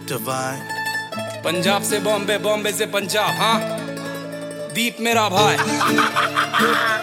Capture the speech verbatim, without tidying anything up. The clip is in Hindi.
Divine. पंजाब से बॉम्बे, बॉम्बे से पंजाब, हाँ दीप मेरा भाई।